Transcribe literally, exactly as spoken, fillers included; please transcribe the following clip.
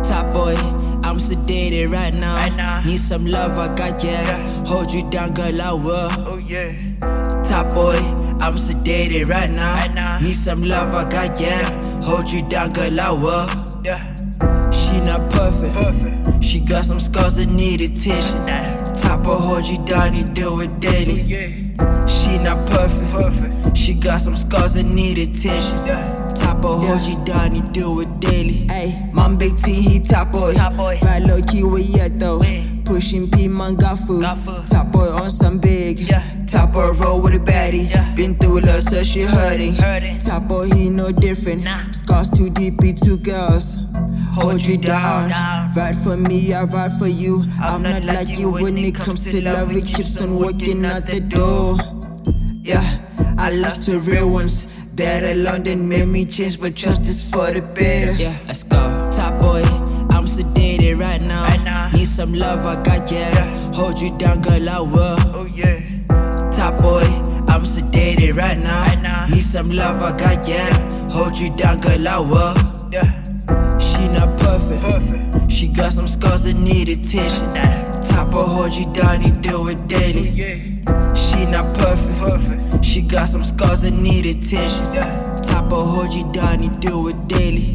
Top boy, I'm sedated right now. Right now. Need some love, I got yeah. Yeah. Hold you down, girl, I will. Oh yeah. Top boy, I'm sedated right now. Right now. Need some love, I got yeah. Hold you down, girl, I will. Yeah. She not perfect. Perfect. She got some scars that need attention. Nah. Top boy, hold you down, you do it daily. Yeah. She not perfect. Perfect. She got some scars that need attention. Yeah. Top boy, hold you down, you do it daily. Ayy, my big T, he top boy. Top boy. Right low key, where you at though? Where? Pushing P, man, got food. Got food. Top boy on some big. Yeah. Top boy roll with a baddie. Yeah. Been through a lot, so she hurting. Hurting. Top boy, he no different. Nah. Scars too deep, be two girls. Hold you down. down. Ride for me, I ride for you. I'm, I'm not like you when it comes to love. It keeps on walking out the door. Yeah, I lost to real ones. That alone didn't make me change, but trust is for the better. Yeah, let's go. Top boy, I'm sedated right now. Right now. Need some love, I got yeah. Yeah. Hold you down, girl, I will. Oh yeah. Top boy, I'm sedated right now. Right now. Need some love, I got yeah. Hold you down, girl, I will. Yeah. She not perfect. Perfect. She got some scars that need attention. Nah. Top boy, hold you down, you do it daily. Yeah. She not perfect. Perfect. She got some scars that need attention. Yeah. Top boy, hold you down, you do it daily.